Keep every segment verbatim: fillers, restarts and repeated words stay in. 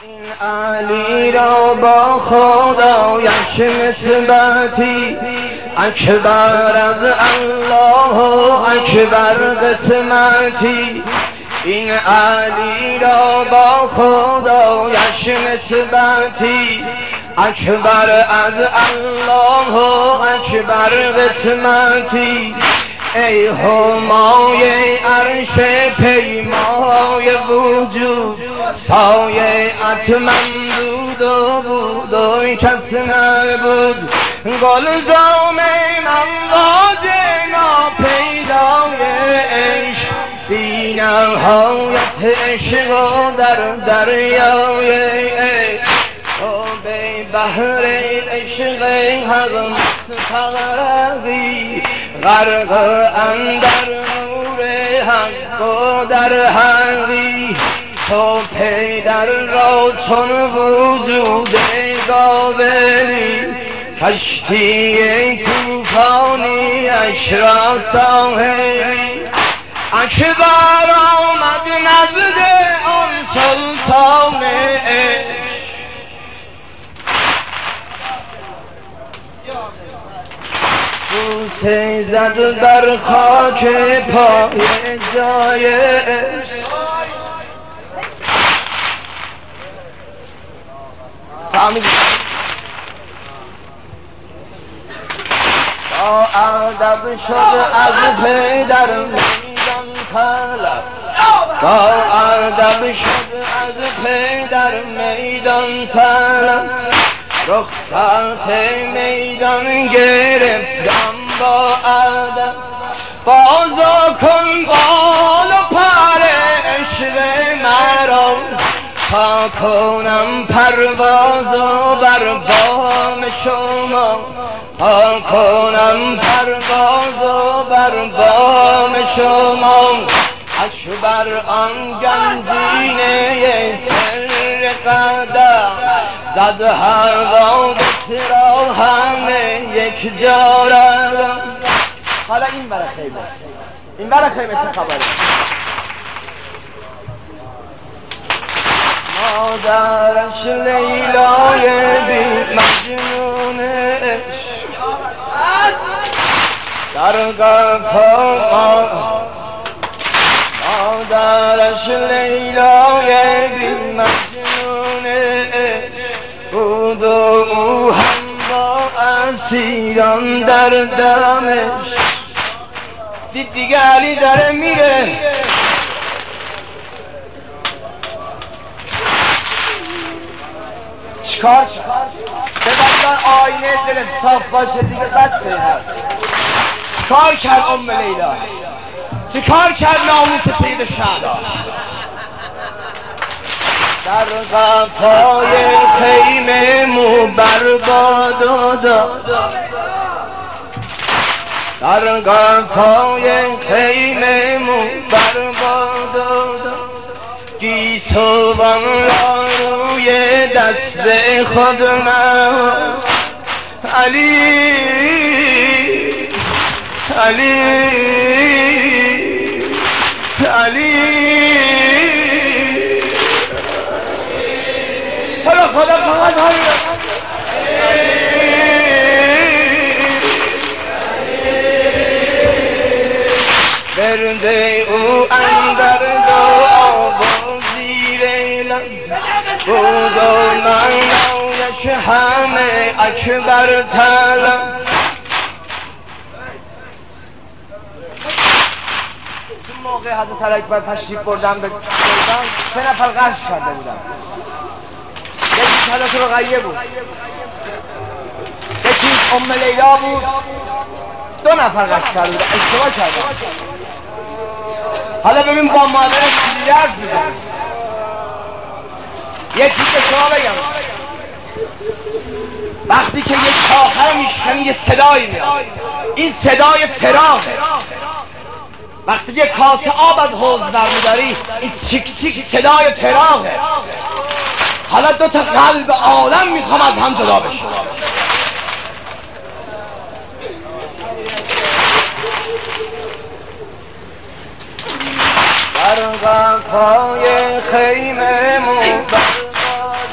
این علی را با خدایش نسبتی اکبر از الله اکبر قسمتی. این علی را با خدایش نسبتی اکبر از الله اکبر قسمتی. ای همای عرش پیمای وجود سایه ات ممدود و بود و کس نبود. گلزام امواج ناپیدای عشق بی نهایت عشق و در دریای عشق تو به بحر عشق حق مستغرقی غرق اندر نور حق و در حقی. تو پیدر را چون وجود قابلی کشتی طوفانی اش را ساحلی. اکبر آمد نزد آن سلطان عشق بوسه زد بر خاک پای جای عشق. با ادب شد از پیدر میدان طلب با ادب شد از پیدر میدان طلب. رخصت میدان گرفتم با ادب بازا کن بال و پر عشق مرا تا کنم پرواز و بر بام شما تا کنم پرواز و بر بام شما. اکبر آن گنجینه سر قدم زد حوادث را همه یک جا روم. حالا این برای خیمه این برای خیمه چه خبره؟ مادرش لیلای بی مجنون عشق در قفا مادرش لیلای بی مجنون عشق بود و او هم با اسیران در دمش. دید دیگه علی داره میره چیکار به بندار آینه دلت صاف باشه دیگه بسه هست. چیکار کرد ام لیلا؟ چیکار کرد ناموس سید شهدا؟ در قفای خیمه مو برباد و داد در قفای خیمه مو برباد و داد. گیسوان را روی دست خود من علی علی علی خدا خدا فقط برده او اندر دو آب و زیر لب بود و معنایش همه اکبر طلب. چون موقع حضرت اکبر تشریف بردن به بردن سه نفر غش کرده بودن. یکی حضرت رقیه بود یکی ام لیلا بود دو نفر غش کرده بودن اشتباه کردن. حالا ببین با مادرش چیزی حرف میزنه. یه چیز به شما بگم وقتی که یک کاخه رو میشکنی یه صدایی میاد این صدای فراغه. وقتی یه کاسه آب از حوض برمیداری این چیک چیک صدای فراغه. حالا دو تا قلب عالم میخوام از هم جدا بشه. در قفای خیمه مو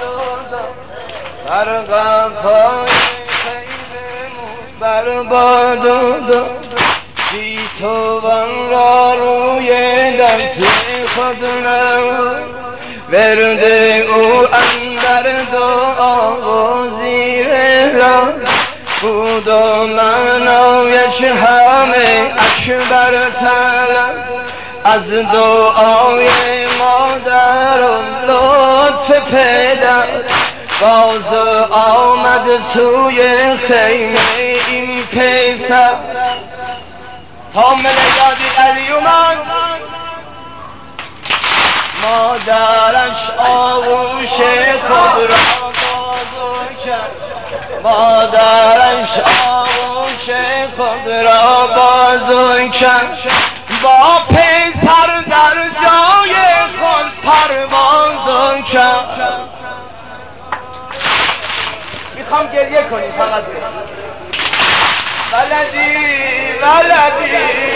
بر قفای خیممون برباد و گیسوان را روی دست خود نمون ورد او اندر دعا و زیر را بود و منایش همه اکبر طلب از دعای مادر و لطف پدر باز آمد سوی خیمه این پسر تا ملیادی علی اومد مادرش آغوش خود را بازو کرد مادرش آغوش خود را بازو کرد با پسر در جای خود پرواز کرد میخوام گریه کنی فقط ولدی ولدی